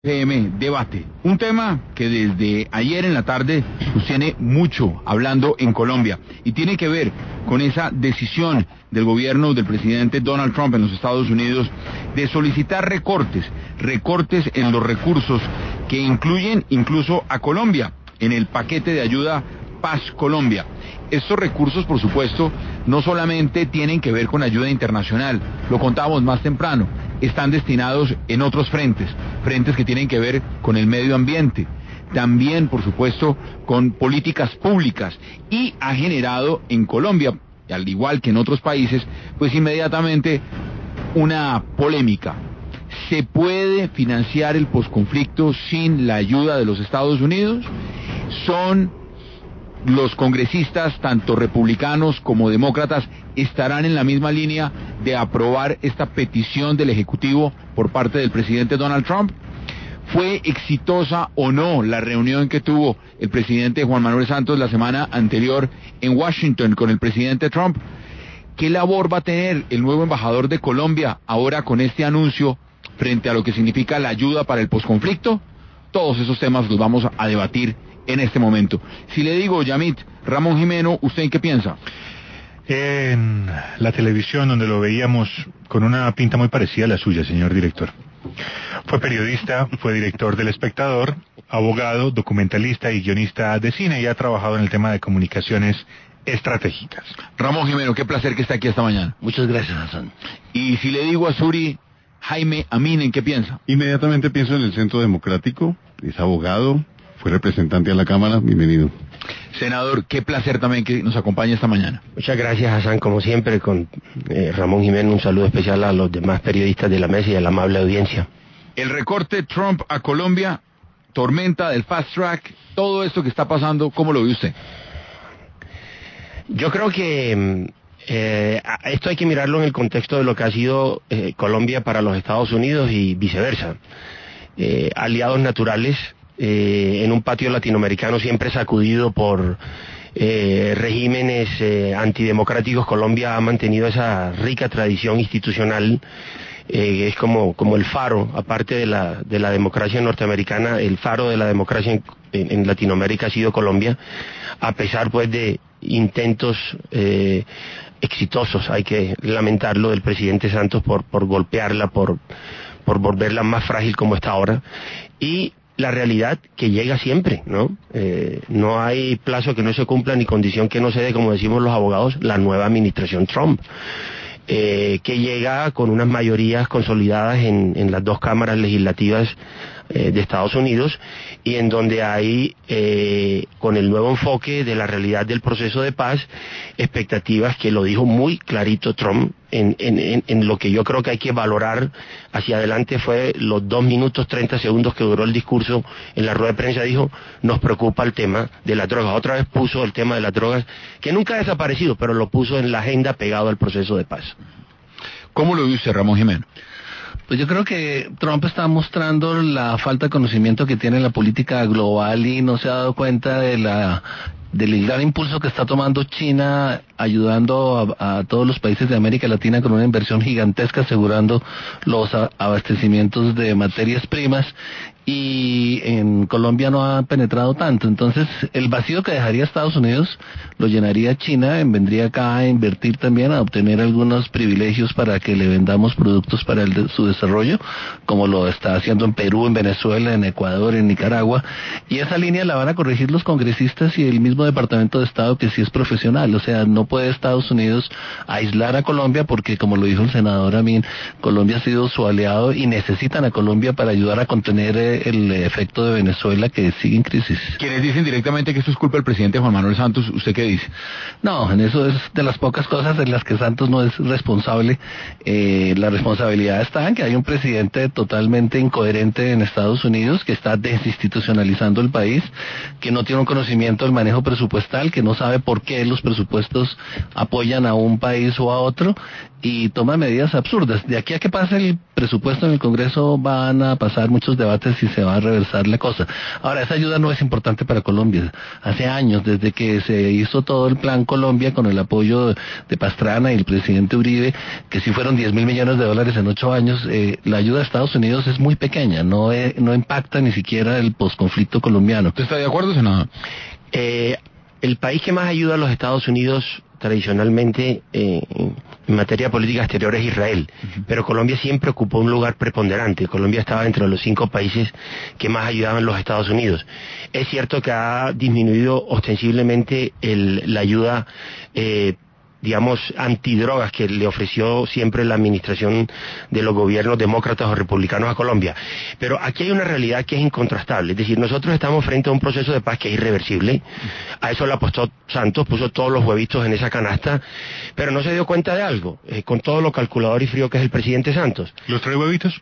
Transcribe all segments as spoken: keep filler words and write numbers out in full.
P M Debate, un tema que desde ayer en la tarde nos tiene mucho hablando en Colombia y tiene que ver con esa decisión del gobierno del presidente Donald Trump en los Estados Unidos de solicitar recortes, recortes en los recursos que incluyen incluso a Colombia en el paquete de ayuda Paz Colombia. Estos recursos, por supuesto, no solamente tienen que ver con ayuda internacional, lo contábamos más temprano, están destinados en otros frentes, frentes que tienen que ver con el medio ambiente, también, por supuesto, con políticas públicas, y ha generado en Colombia, al igual que en otros países, pues inmediatamente una polémica. ¿Se puede financiar el posconflicto sin la ayuda de los Estados Unidos? ¿Son los congresistas, tanto republicanos como demócratas, estarán en la misma línea de aprobar esta petición del Ejecutivo por parte del presidente Donald Trump? ¿Fue exitosa o no la reunión que tuvo el presidente Juan Manuel Santos la semana anterior en Washington con el presidente Trump? ¿Qué labor va a tener el nuevo embajador de Colombia ahora con este anuncio frente a lo que significa la ayuda para el posconflicto? Todos esos temas los vamos a debatir en este momento. Si le digo, Yamit, Ramón Jimeno, ¿usted en qué piensa? En la televisión, donde lo veíamos con una pinta muy parecida a la suya, señor director. Fue periodista, fue director del Espectador, abogado, documentalista y guionista de cine, y ha trabajado en el tema de comunicaciones estratégicas. Ramón Jimeno, qué placer que esté aquí esta mañana. Muchas gracias, Hassan. Y si le digo a Suri, Jaime Amin, ¿en qué piensa? Inmediatamente pienso en el Centro Democrático, es abogado, fue representante a la Cámara, bienvenido. Senador, qué placer también que nos acompañe esta mañana. Muchas gracias, Hassan, como siempre, con eh, Ramón Jiménez, un saludo especial a los demás periodistas de la mesa y a la amable audiencia. El recorte Trump a Colombia, tormenta del fast track, todo esto que está pasando, ¿cómo lo ve usted? Yo creo que eh, esto hay que mirarlo en el contexto de lo que ha sido eh, Colombia para los Estados Unidos y viceversa. Eh, aliados naturales, Eh, en un patio latinoamericano siempre sacudido por eh, regímenes eh, antidemocráticos. Colombia ha mantenido esa rica tradición institucional, eh, es como, como el faro, aparte de la, de la democracia norteamericana, el faro de la democracia en, en, en Latinoamérica ha sido Colombia, a pesar pues de intentos eh, exitosos, hay que lamentarlo, del presidente Santos por, por golpearla, por, por volverla más frágil como está ahora, y la realidad que llega siempre, ¿no? Eh, no hay plazo que no se cumpla ni condición que no se dé, como decimos los abogados, la nueva administración Trump, eh, que llega con unas mayorías consolidadas en, en las dos cámaras legislativas eh, de Estados Unidos, y en donde hay, eh, con el nuevo enfoque de la realidad del proceso de paz, expectativas que lo dijo muy clarito Trump, en, en, en, en lo que yo creo que hay que valorar hacia adelante fue los dos minutos treinta segundos que duró el discurso en la rueda de prensa. Dijo, nos preocupa el tema de las drogas. Otra vez puso el tema de las drogas, que nunca ha desaparecido, pero lo puso en la agenda pegado al proceso de paz. ¿Cómo lo ve usted, Ramón Jiménez? Pues yo creo que Trump está mostrando la falta de conocimiento que tiene en la política global y no se ha dado cuenta de la del gran impulso que está tomando China, ayudando a, a todos los países de América Latina con una inversión gigantesca, asegurando los a, abastecimientos de materias primas, y en Colombia no ha penetrado tanto. Entonces el vacío que dejaría Estados Unidos lo llenaría China, vendría acá a invertir también, a obtener algunos privilegios para que le vendamos productos para el de, su desarrollo, como lo está haciendo en Perú, en Venezuela, en Ecuador, en Nicaragua, y esa línea la van a corregir los congresistas y el mismo Departamento de Estado, que sí es profesional. O sea, no puede Estados Unidos aislar a Colombia, porque como lo dijo el senador Amin, Colombia ha sido su aliado y necesitan a Colombia para ayudar a contener eh, el efecto de Venezuela, que sigue en crisis. Quienes dicen directamente que esto es culpa del presidente Juan Manuel Santos, ¿usted qué dice? No, en eso es de las pocas cosas en las que Santos no es responsable. Eh, la responsabilidad está en que hay un presidente totalmente incoherente en Estados Unidos, que está desinstitucionalizando el país, que no tiene un conocimiento del manejo presupuestal, que no sabe por qué los presupuestos Unidos apoyan a un país o a otro y toman medidas absurdas. De aquí a que pase el presupuesto en el Congreso van a pasar muchos debates y se va a reversar la cosa. Ahora, esa ayuda no es importante para Colombia. Hace años, desde que se hizo todo el Plan Colombia con el apoyo de Pastrana y el presidente Uribe, que sí fueron diez mil millones de dólares en ocho años, eh, la ayuda de Estados Unidos es muy pequeña, no, eh, no impacta ni siquiera el posconflicto colombiano. ¿Usted está de acuerdo, senador? Eh, el país que más ayuda a los Estados Unidos tradicionalmente eh, en materia de política exterior es Israel, uh-huh. pero Colombia siempre ocupó un lugar preponderante. Colombia estaba entre los cinco países que más ayudaban a los Estados Unidos. Es cierto que ha disminuido ostensiblemente el, la ayuda eh, digamos, antidrogas que le ofreció siempre la administración de los gobiernos demócratas o republicanos a Colombia. Pero aquí hay una realidad que es incontrastable. Es decir, nosotros estamos frente a un proceso de paz que es irreversible. A eso le apostó Santos, puso todos los huevitos en esa canasta, pero no se dio cuenta de algo, eh, con todo lo calculador y frío que es el presidente Santos. ¿Los tres huevitos?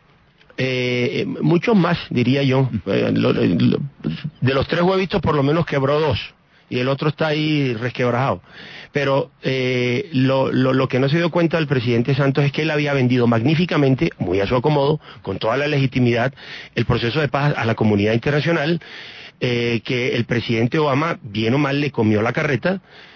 Eh, muchos más, diría yo. Eh, lo, lo, de los tres huevitos por lo menos quebró dos. Y el otro está ahí resquebrajado. Pero eh, lo, lo, lo que no se dio cuenta el presidente Santos es que él había vendido magníficamente, muy a su acomodo, con toda la legitimidad, el proceso de paz a la comunidad internacional, eh, que el presidente Obama, bien o mal, le comió la carreta,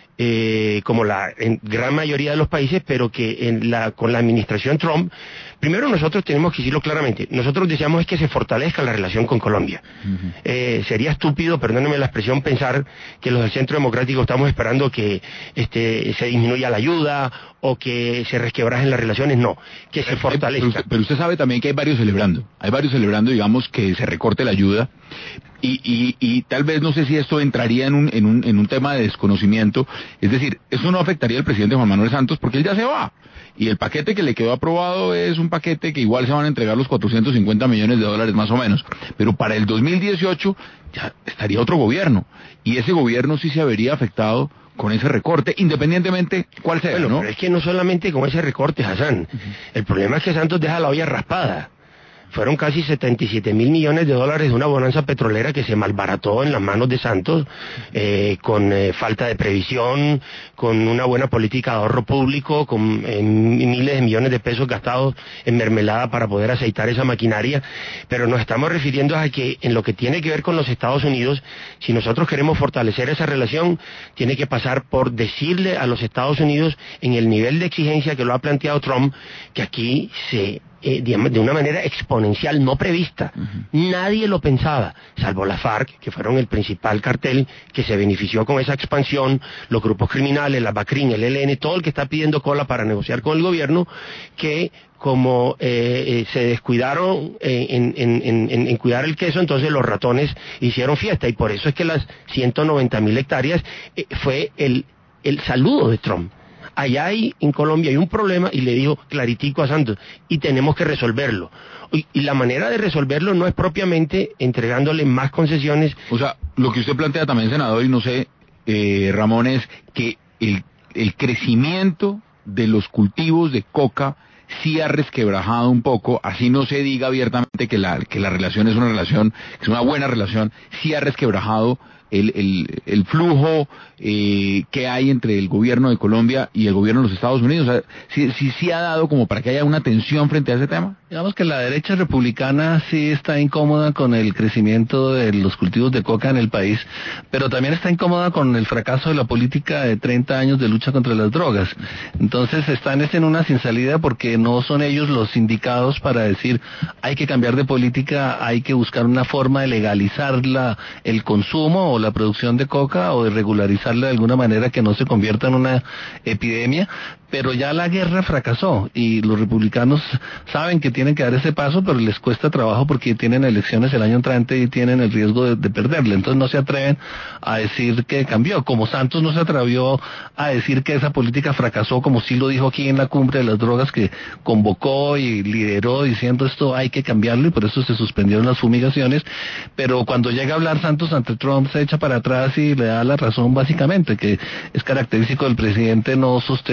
eh, como la en gran mayoría de los países, pero que en la, con la administración Trump, primero nosotros tenemos que decirlo claramente, nosotros deseamos es que se fortalezca la relación con Colombia. Uh-huh. Eh, sería estúpido, perdónenme la expresión, pensar que los del Centro Democrático estamos esperando que este, se disminuya la ayuda o que se resquebrajen las relaciones, no, que se fortalezca. Pero usted, pero usted sabe también que hay varios celebrando, hay varios celebrando, digamos, que se recorte la ayuda. Y, y, y tal vez no sé si esto entraría en un, en, un, en un tema de desconocimiento, es decir, eso no afectaría al presidente Juan Manuel Santos porque él ya se va, y el paquete que le quedó aprobado es un paquete que igual se van a entregar los cuatrocientos cincuenta millones de dólares más o menos, pero para el dos mil dieciocho ya estaría otro gobierno, y ese gobierno sí se vería afectado con ese recorte, independientemente cuál sea, bueno, ¿no? Pero es que no solamente con ese recorte, Hassan, uh-huh. el problema es que Santos deja la olla raspada. Fueron casi setenta y siete mil millones de dólares de una bonanza petrolera que se malbarató en las manos de Santos, eh, con eh, falta de previsión, con una buena política de ahorro público, con eh, miles de millones de pesos gastados en mermelada para poder aceitar esa maquinaria. Pero nos estamos refiriendo a que en lo que tiene que ver con los Estados Unidos, si nosotros queremos fortalecer esa relación, tiene que pasar por decirle a los Estados Unidos, en el nivel de exigencia que lo ha planteado Trump, que aquí se... Eh, digamos, de una manera exponencial, no prevista. Uh-huh. Nadie lo pensaba, salvo la FARC, que fueron el principal cartel que se benefició con esa expansión, los grupos criminales, la BACRIN, el E L N, todo el que está pidiendo cola para negociar con el gobierno, que como eh, eh, se descuidaron en, en, en, en, en cuidar el queso, entonces los ratones hicieron fiesta, y por eso es que las ciento noventa mil hectáreas eh, fue el, el saludo de Trump. Allá hay, en Colombia hay un problema, y le dijo claritico a Santos, y tenemos que resolverlo. Y, y la manera de resolverlo no es propiamente entregándole más concesiones. O sea, lo que usted plantea también, senador, y no sé, eh, Ramón, es que el, el crecimiento de los cultivos de coca sí ha resquebrajado un poco, así no se diga abiertamente que la, que la relación es una relación, que es una buena relación, sí ha resquebrajado el, el, el flujo eh, que hay entre el gobierno de Colombia y el gobierno de los Estados Unidos. O sea, sí, sí, sí ha dado como para que haya una tensión frente a ese tema. Digamos que la derecha republicana sí está incómoda con el crecimiento de los cultivos de coca en el país, pero también está incómoda con el fracaso de la política de treinta años de lucha contra las drogas. Entonces están en una sin salida porque no son ellos los indicados para decir hay que cambiar de política, hay que buscar una forma de legalizar la, el consumo o la producción de coca, o de regularizarla de alguna manera que no se convierta en una epidemia. Pero ya la guerra fracasó y los republicanos saben que tienen que dar ese paso, pero les cuesta trabajo porque tienen elecciones el año entrante y tienen el riesgo de, de perderle. Entonces no se atreven a decir que cambió, como Santos no se atrevió a decir que esa política fracasó, como sí lo dijo aquí en la cumbre de las drogas, que convocó y lideró diciendo esto hay que cambiarlo, y por eso se suspendieron las fumigaciones. Pero cuando llega a hablar Santos ante Trump se echa para atrás y le da la razón, básicamente, que es característico del presidente no sostener su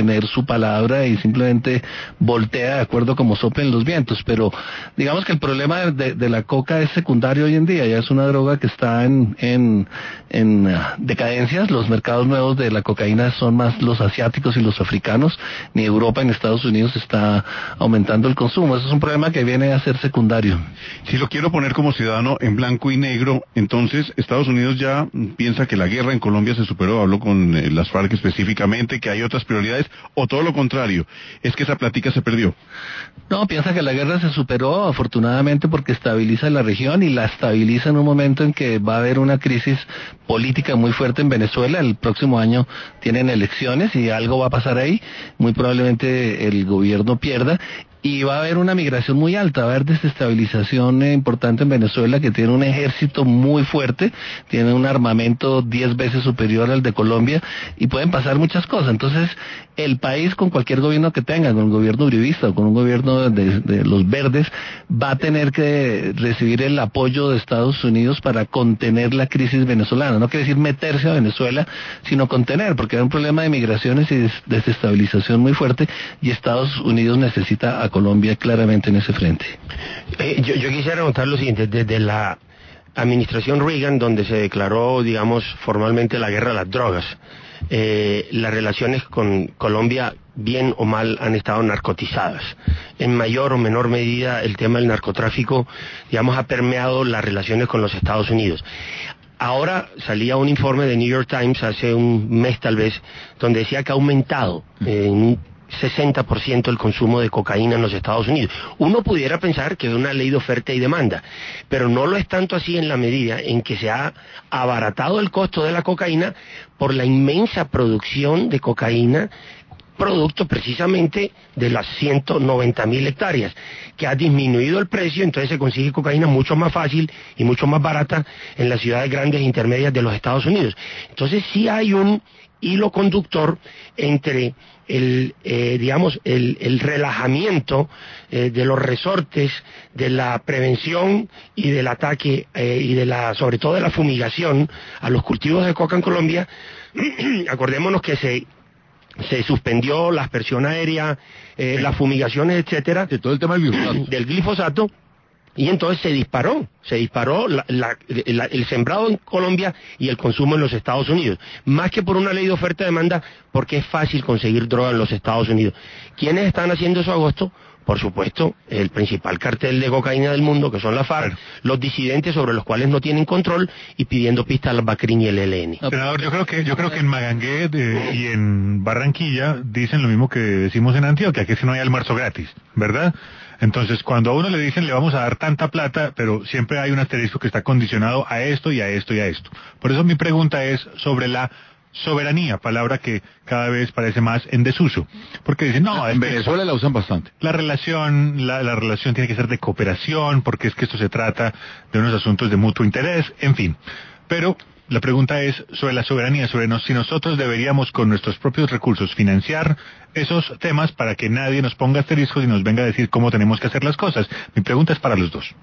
su palabra y simplemente voltea de acuerdo como soplen los vientos. Pero digamos que el problema de, de, de la coca es secundario hoy en día, ya es una droga que está en, en, en uh, decadencias. Los mercados nuevos de la cocaína son más los asiáticos y los africanos, ni Europa ni Estados Unidos está aumentando el consumo. Eso es un problema que viene a ser secundario. Si lo quiero poner como ciudadano en blanco y negro, entonces Estados Unidos ya piensa que la guerra en Colombia se superó, hablo con eh, las FARC específicamente, que hay otras prioridades, o todo lo contrario, es que esa plática se perdió. No, piensa que la guerra se superó afortunadamente porque estabiliza la región y la estabiliza en un momento en que va a haber una crisis política muy fuerte en Venezuela. El próximo año tienen elecciones y algo va a pasar ahí, muy probablemente el gobierno pierda. Y va a haber una migración muy alta, va a haber desestabilización eh, importante en Venezuela, que tiene un ejército muy fuerte, tiene un armamento diez veces superior al de Colombia, y pueden pasar muchas cosas. Entonces, el país, con cualquier gobierno que tenga, con un gobierno uribista o con un gobierno de, de los verdes, va a tener que recibir el apoyo de Estados Unidos para contener la crisis venezolana. No quiere decir meterse a Venezuela, sino contener, porque hay un problema de migraciones y des desestabilización muy fuerte, y Estados Unidos necesita a Colombia claramente en ese frente. Eh, yo, yo quisiera notar lo siguiente: desde la administración Reagan, donde se declaró, digamos, formalmente la guerra a las drogas, eh, las relaciones con Colombia, bien o mal, han estado narcotizadas. En mayor o menor medida, el tema del narcotráfico, digamos, ha permeado las relaciones con los Estados Unidos. Ahora salía un informe de New York Times hace un mes tal vez, donde decía que ha aumentado en un sesenta por ciento el consumo de cocaína en los Estados Unidos. Uno pudiera pensar que es una ley de oferta y demanda, pero no lo es tanto así en la medida en que se ha abaratado el costo de la cocaína por la inmensa producción de cocaína, producto precisamente de las ciento noventa mil hectáreas, que ha disminuido el precio. Entonces se consigue cocaína mucho más fácil y mucho más barata en las ciudades grandes e intermedias de los Estados Unidos. Entonces sí hay un hilo conductor entre el, eh, digamos, el, el relajamiento eh, de los resortes, de la prevención y del ataque eh, y de la, sobre todo de la fumigación a los cultivos de coca en Colombia. Acordémonos que se se suspendió la aspersión aérea, eh, las fumigaciones, etcétera, de todo el tema del glifosato. del glifosato. Y entonces se disparó, se disparó la, la, la, el sembrado en Colombia y el consumo en los Estados Unidos. Más que por una ley de oferta-demanda, porque es fácil conseguir droga en los Estados Unidos. ¿Quiénes están haciendo eso a agosto? Por supuesto, el principal cartel de cocaína del mundo, que son las FARC, los disidentes sobre los cuales no tienen control, y pidiendo pistas al Bacrin y el E L N. Senador, yo creo que yo creo que en Magangué de, y en Barranquilla dicen lo mismo que decimos en Antioquia, que es que no hay almuerzo gratis, ¿verdad? Entonces, cuando a uno le dicen le vamos a dar tanta plata, pero siempre hay un asterisco que está condicionado a esto y a esto y a esto. Por eso mi pregunta es sobre la soberanía, palabra que cada vez parece más en desuso, porque dicen, no, en Venezuela la usan bastante. La relación, la, la relación tiene que ser de cooperación, porque es que esto se trata de unos asuntos de mutuo interés, en fin. Pero la pregunta es sobre la soberanía, sobre nos, si nosotros deberíamos con nuestros propios recursos financiar esos temas para que nadie nos ponga asteriscos y nos venga a decir cómo tenemos que hacer las cosas. Mi pregunta es para los dos.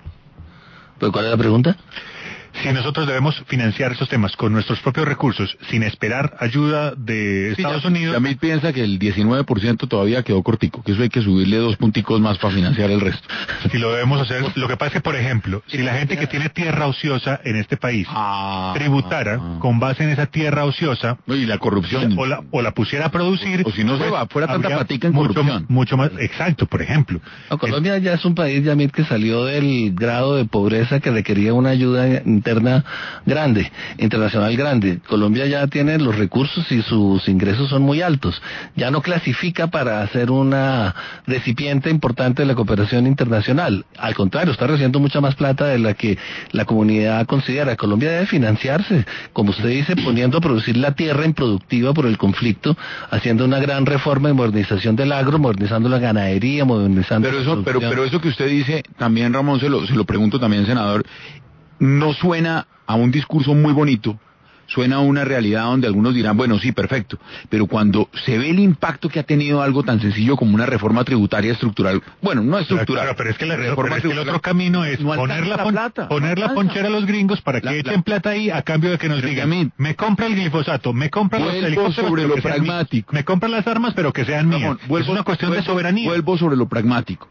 ¿Pero cuál es la pregunta? Si nosotros debemos financiar esos temas con nuestros propios recursos, sin esperar ayuda de Sí, Estados ya, Unidos. Yamil piensa que el diecinueve por ciento todavía quedó cortico, que eso hay que subirle dos punticos más para financiar el resto. Si lo debemos hacer, lo que pasa es que, por ejemplo, si la gente que tiene tierra ociosa en este país ah, tributara ah, con base en esa tierra ociosa, y la corrupción, o la, o la pusiera a producir, o si no se pues, va, fuera tanta habría patica en mucho, corrupción. mucho más, exacto, por ejemplo. No, Colombia ya es un país, Yamil, que salió del grado de pobreza que requería una ayuda interna grande, internacional grande. Colombia ya tiene los recursos y sus ingresos son muy altos. Ya no clasifica para ser una recipiente importante de la cooperación internacional. Al contrario, está recibiendo mucha más plata de la que la comunidad considera. Colombia debe financiarse, como usted dice, poniendo a producir la tierra improductiva por el conflicto, haciendo una gran reforma y modernización del agro, modernizando la ganadería, modernizando pero la eso, pero, producción. pero eso que usted dice, también Ramón, se lo, se lo pregunto también, senador, no suena a un discurso muy bonito suena a una realidad donde algunos dirán, bueno, sí, perfecto, pero cuando se ve el impacto que ha tenido algo tan sencillo como una reforma tributaria estructural, bueno, no estructural. Claro, pero es que la reforma pero es que el otro camino es no poner la, la pon, plata, poner no la ponchera a los gringos para que la, echen la, plata ahí a cambio de que nos pero digan, mí, me compra el glifosato, me compra los helicópteros, sobre pero lo que pragmático. Mías, me compra las armas, pero que sean mías. Ramón, vuelvo, es una cuestión vuelvo, de soberanía. Vuelvo sobre lo pragmático.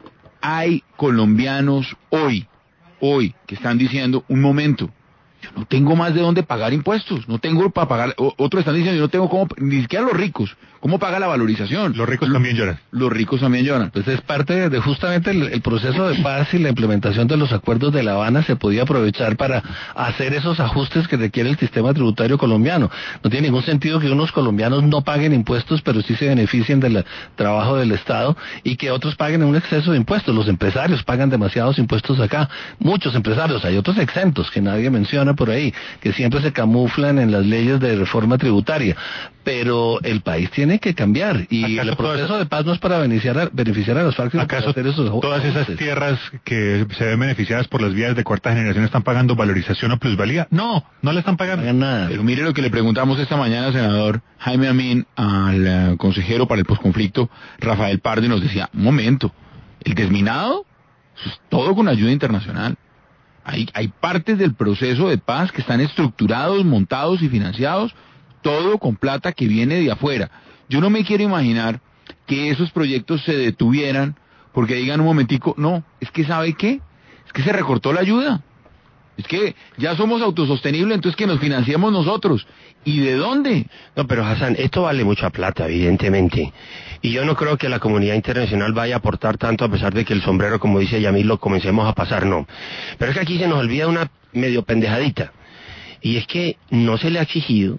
Hay colombianos hoy, hoy, que están diciendo, un momento, yo no tengo más de dónde pagar impuestos, no tengo para pagar, o, otros están diciendo, yo no tengo cómo, ni siquiera los ricos, ¿cómo paga la valorización? Los ricos también lloran. Los ricos también lloran. Pues es parte de, de justamente el, el proceso de paz y la implementación de los acuerdos de La Habana se podía aprovechar para hacer esos ajustes que requiere el sistema tributario colombiano. No tiene ningún sentido que unos colombianos no paguen impuestos, pero sí se beneficien del trabajo del Estado y que otros paguen un exceso de impuestos. Los empresarios pagan demasiados impuestos acá, muchos empresarios, hay otros exentos que nadie menciona por ahí, que siempre se camuflan en las leyes de reforma tributaria, pero el país tiene que cambiar y el proceso de paz no es para beneficiar a, beneficiar a los FARC, sino ¿acaso para hacer esos todas esas tierras que se ven beneficiadas por las vías de cuarta generación están pagando valorización o plusvalía? No, no le están pagando. No pagan nada. Pero mire lo que le preguntamos esta mañana, senador Jaime Amin, al uh, consejero para el posconflicto Rafael Pardo, y nos decía, un momento, el desminado, eso es todo con ayuda internacional. Hay, hay partes del proceso de paz que están estructurados, montados y financiados, todo con plata que viene de afuera. Yo no me quiero imaginar que esos proyectos se detuvieran porque digan un momentico, no, es que ¿sabe qué? Es que se recortó la ayuda. Es que ya somos autosostenibles, entonces que nos financiemos nosotros. ¿Y de dónde? No, pero Hassan, esto vale mucha plata, evidentemente. Y yo no creo que la comunidad internacional vaya a aportar tanto a pesar de que el sombrero, como dice Yamil, lo comencemos a pasar, no. Pero es que aquí se nos olvida una medio pendejadita. Y es que no se le ha exigido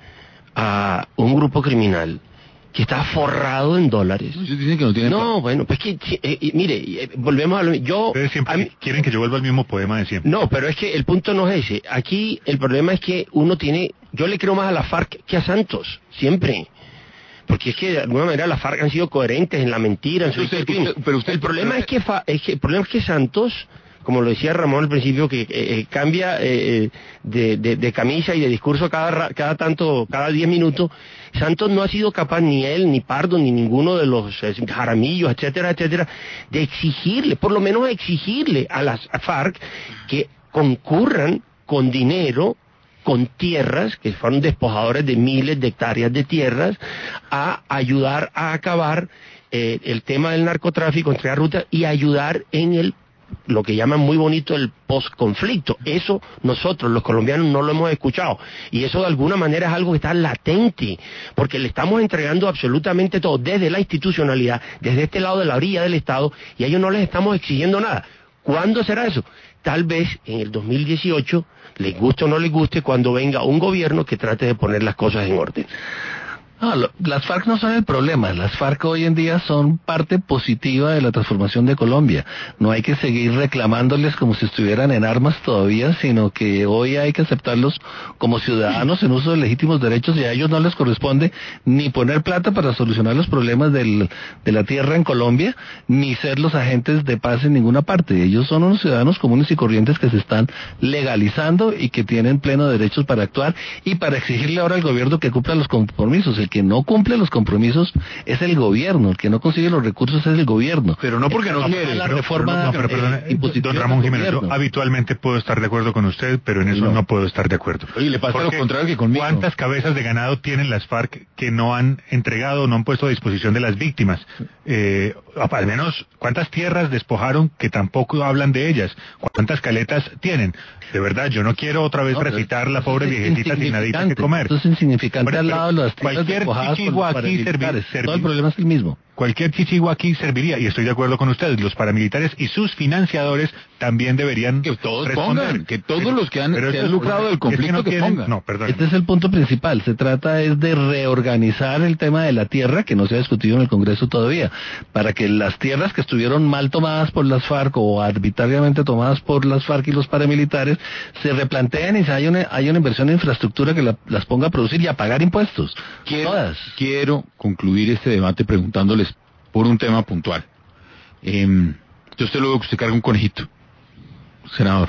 a un grupo criminal que está forrado en dólares. Ellos dicen que no tienen... No, bueno, pues que, eh, eh, mire, eh, volvemos a lo mismo. Yo... Ustedes siempre mí, quieren que yo vuelva al mismo poema de siempre. No, pero es que el punto no es ese. Aquí el problema es que uno tiene... Yo le creo más a la FARC que a Santos, siempre. Porque es que de alguna manera las FARC han sido coherentes en la mentira, en su usted, usted, pero usted, el problema es que, fa, es que el problema es que Santos, como lo decía Ramón al principio, que eh, cambia eh, de, de, de camisa y de discurso cada cada tanto, cada diez minutos. Santos no ha sido capaz, ni él, ni Pardo, ni ninguno de los eh, Jaramillos, etcétera, etcétera, de exigirle, por lo menos exigirle a las FARC que concurran con dinero, con tierras, que fueron despojadores de miles de hectáreas de tierras, a ayudar a acabar eh, el tema del narcotráfico, entregar rutas y ayudar en el lo que llaman muy bonito el posconflicto. Eso nosotros los colombianos no lo hemos escuchado y eso de alguna manera es algo que está latente porque le estamos entregando absolutamente todo desde la institucionalidad, desde este lado de la orilla del Estado, y a ellos no les estamos exigiendo nada. ¿Cuándo será eso? Tal vez en el dos mil dieciocho, les guste o no les guste, cuando venga un gobierno que trate de poner las cosas en orden. No, lo, las FARC no son el problema, las FARC hoy en día son parte positiva de la transformación de Colombia. No hay que seguir reclamándoles como si estuvieran en armas todavía, sino que hoy hay que aceptarlos como ciudadanos en uso de legítimos derechos, y a ellos no les corresponde ni poner plata para solucionar los problemas del, de la tierra en Colombia, ni ser los agentes de paz en ninguna parte. Ellos son unos ciudadanos comunes y corrientes que se están legalizando y que tienen pleno derechos para actuar y para exigirle ahora al gobierno que cumpla los compromisos. El que no cumple los compromisos es el gobierno, el que no consigue los recursos es el gobierno. Pero no porque no quiere. La reforma, no, pero, perdón, eh, don Ramón Jiménez, yo habitualmente puedo estar de acuerdo con usted, pero en eso no, no puedo estar de acuerdo. Oye, le pasa Porque lo contrario que conmigo. ¿cuántas cabezas de ganado tienen las FARC que no han entregado, no han puesto a disposición de las víctimas? Eh, al menos, ¿cuántas tierras despojaron que tampoco hablan de ellas? ¿Cuántas caletas tienen? De verdad, yo no quiero otra vez no, recitar la pobre viejecita sin nadita que comer. Eso es insignificante bueno, al lado de las tierras despojadas por los paramilitares. Todo el problema es el mismo. Cualquier chichigua aquí serviría, y estoy de acuerdo con ustedes, los paramilitares y sus financiadores también deberían que todos responder. Pongan, que todos pero, los que han, se han lucrado del conflicto es que, no que tienen, pongan. No, perdón. Este es el punto principal, se trata es de reorganizar el tema de la tierra, que no se ha discutido en el Congreso todavía, para que las tierras que estuvieron mal tomadas por las FARC o arbitrariamente tomadas por las FARC y los paramilitares, se replanteen y se haya una, haya una inversión en infraestructura que la, las ponga a producir y a pagar impuestos. Quiero, Todas. quiero concluir este debate preguntándoles por un tema puntual. Eh, yo usted lo veo que usted carga un conejito, senador.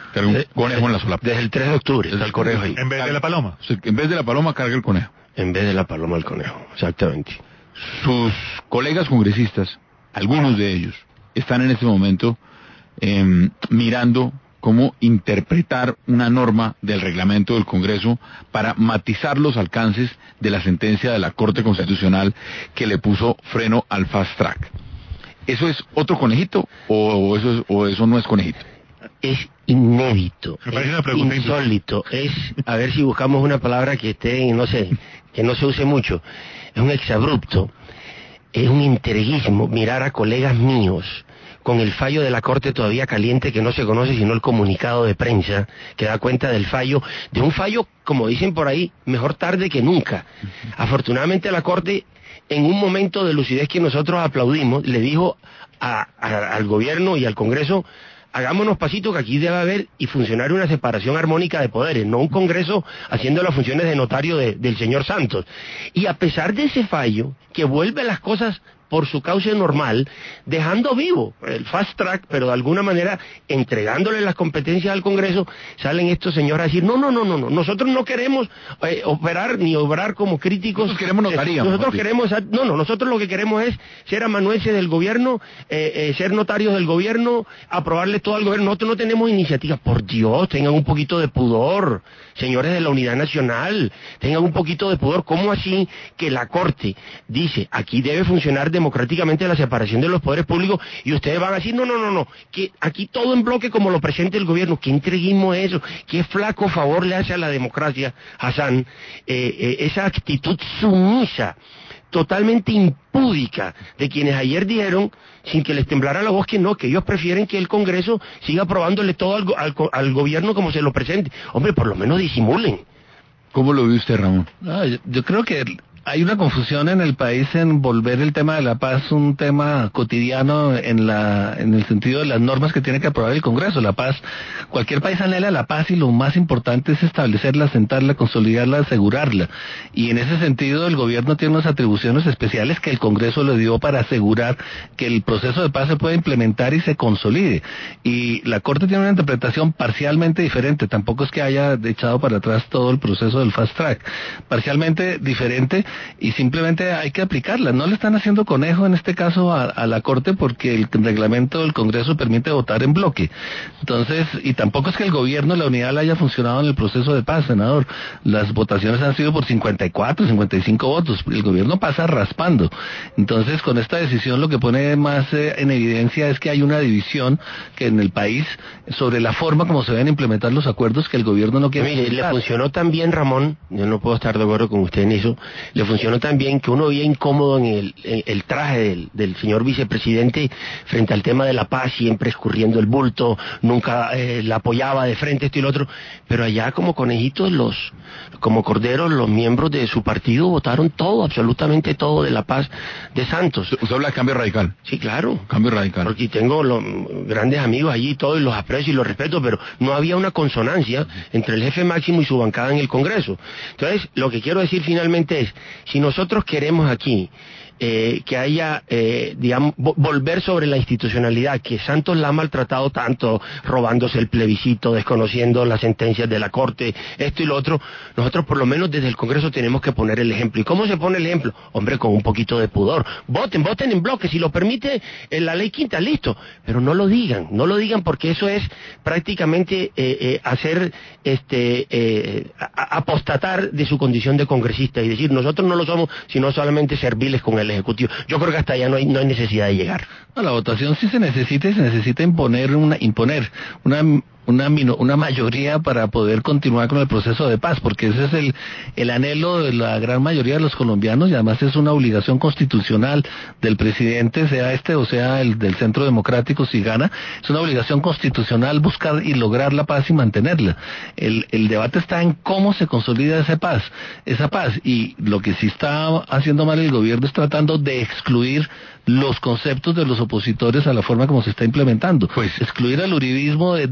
Carga un conejo en la solapa. Desde el tres de octubre está el conejo ahí. En vez de la paloma. En vez de la paloma, carga el conejo. En vez de la paloma, el conejo, exactamente. Sus colegas congresistas, algunos de ellos, están en este momento eh, mirando cómo interpretar una norma del reglamento del Congreso para matizar los alcances de la sentencia de la Corte Constitucional que le puso freno al fast track. ¿Eso es otro conejito o eso, es, o eso no es conejito? Es inédito, Me parece es una pregunta insólito, es, a ver si buscamos una palabra que esté, no sé, que no se use mucho, es un exabrupto, es un interguismo mirar a colegas míos con el fallo de la Corte todavía caliente que no se conoce sino el comunicado de prensa que da cuenta del fallo, de un fallo, como dicen por ahí, mejor tarde que nunca. Afortunadamente la Corte, en un momento de lucidez que nosotros aplaudimos, le dijo a, a, al gobierno y al Congreso: hagámonos pasito, que aquí debe haber y funcionar una separación armónica de poderes, no un Congreso haciendo las funciones de notario de, del señor Santos. Y a pesar de ese fallo, que vuelve las cosas por su cauce normal, dejando vivo el fast track, pero de alguna manera entregándole las competencias al Congreso, salen estos señores a decir: no, no, no, no, no, nosotros no queremos eh, operar ni obrar como críticos. Nosotros queremos notaría. Nosotros queremos, no, no, nosotros lo que queremos es ser amanuenses del gobierno, eh, eh, ser notarios del gobierno, aprobarle todo al gobierno. Nosotros no tenemos iniciativa. Por Dios, tengan un poquito de pudor, señores de la Unidad Nacional, tengan un poquito de pudor. ¿Cómo así que la Corte dice aquí debe funcionar democráticamente la separación de los poderes públicos y ustedes van a decir: no, no, no, no, que aquí todo en bloque como lo presente el gobierno? ¿Qué entreguismo es eso? ¿Qué flaco favor le hace a la democracia, Hassan, eh, eh, esa actitud sumisa, totalmente impúdica de quienes ayer dijeron, sin que les temblara la voz, que no, que ellos prefieren que el Congreso siga aprobándole todo al, al, al gobierno como se lo presente? Hombre, por lo menos disimulen. ¿Cómo lo ve usted, Ramón? No, yo, yo creo que hay una confusión en el país en volver el tema de la paz un tema cotidiano en la en el sentido de las normas que tiene que aprobar el Congreso. La paz, cualquier país anhela la paz y lo más importante es establecerla, sentarla, consolidarla, asegurarla. Y en ese sentido el gobierno tiene unas atribuciones especiales que el Congreso le dio para asegurar que el proceso de paz se pueda implementar y se consolide. Y la Corte tiene una interpretación parcialmente diferente, tampoco es que haya echado para atrás todo el proceso del fast track, parcialmente diferente, y simplemente hay que aplicarla. No le están haciendo conejo en este caso a, a la Corte porque el reglamento del Congreso permite votar en bloque. Entonces, y tampoco es que el gobierno, la unidad haya funcionado en el proceso de paz, senador. Las votaciones han sido por cincuenta y cuatro, cincuenta y cinco votos. El gobierno pasa raspando. Entonces, con esta decisión lo que pone más eh, en evidencia es que hay una división que en el país sobre la forma como se deben implementar los acuerdos que el gobierno no quiere. Mire, le funcionó tan bien, Ramón, yo no puedo estar de acuerdo con usted en eso, le funcionó tan bien que uno veía incómodo en el, en el traje del, del señor vicepresidente frente al tema de la paz, siempre escurriendo el bulto, nunca eh, la apoyaba de frente, esto y lo otro, pero allá como conejitos, los como corderos, los miembros de su partido votaron todo, absolutamente todo de la paz de Santos. Usted habla de cambio radical. Sí, claro. Cambio radical. Porque tengo los grandes amigos allí, todos, y los aprecio y los respeto, pero no había una consonancia entre el jefe máximo y su bancada en el Congreso. Entonces, lo que quiero decir finalmente es, si nosotros queremos aquí eh, que haya, eh, digamos, vo volver sobre la institucionalidad, que Santos la ha maltratado tanto, robándose el plebiscito, desconociendo las sentencias de la Corte, esto y lo otro, nosotros por lo menos desde el Congreso tenemos que poner el ejemplo. ¿Y cómo se pone el ejemplo? Hombre, con un poquito de pudor. Voten, voten en bloque, si lo permite eh, la ley quinta, listo, pero no lo digan, no lo digan porque eso es prácticamente eh, eh, hacer, este, eh, a, apostatar de su condición de congresista y decir, nosotros no lo somos, sino solamente serviles con el Ejecutivo. Yo creo que hasta allá no hay, no hay necesidad de llegar. No, la votación sí se necesita y se necesita imponer una, imponer una, una, una mayoría para poder continuar con el proceso de paz, porque ese es el, el anhelo de la gran mayoría de los colombianos y además es una obligación constitucional del presidente, sea este o sea el del Centro Democrático, si gana, es una obligación constitucional buscar y lograr la paz y mantenerla. El, el debate está en cómo se consolida esa paz, esa paz, y lo que sí está haciendo mal el gobierno es tratar de excluir los conceptos de los opositores a la forma como se está implementando. Pues excluir al uribismo de, de sus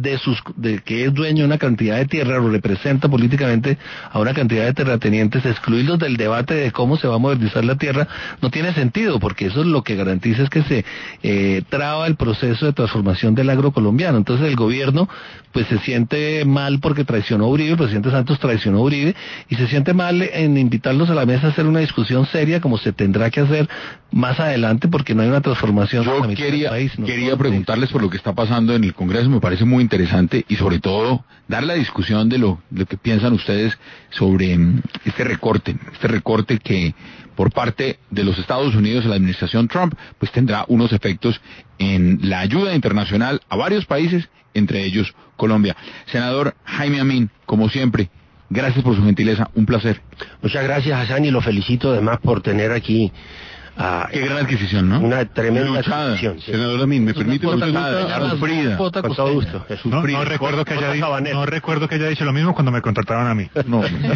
de que es dueño de una cantidad de tierra, o representa políticamente a una cantidad de terratenientes, excluirlos del debate de cómo se va a modernizar la tierra, no tiene sentido, porque eso es lo que garantiza es que se eh, traba el proceso de transformación del agro colombiano. Entonces el gobierno pues se siente mal porque traicionó a Uribe, el presidente Santos traicionó a Uribe, y se siente mal en invitarlos a la mesa a hacer una discusión seria como se tendrá que hacer más adelante, porque no hay una transformación. Yo quería, país, no quería preguntarles por lo que está pasando en el Congreso, me parece muy interesante, y sobre todo dar la discusión de lo, de lo que piensan ustedes sobre um, este recorte, este recorte que por parte de los Estados Unidos a la administración Trump, pues tendrá unos efectos en la ayuda internacional a varios países, entre ellos Colombia. Senador Jaime Amin, como siempre, gracias por su gentileza, un placer. Muchas gracias, Hassan, y lo felicito además por tener aquí Ah, qué gran adquisición, ¿no? Una tremenda luchada. adquisición. Sí. Senador Amin, ¿me permite una pregunta? Sufrida. Con todo gusto. No, no, recuerdo que haya, no recuerdo que haya dicho lo mismo cuando me contrataban a mí. No.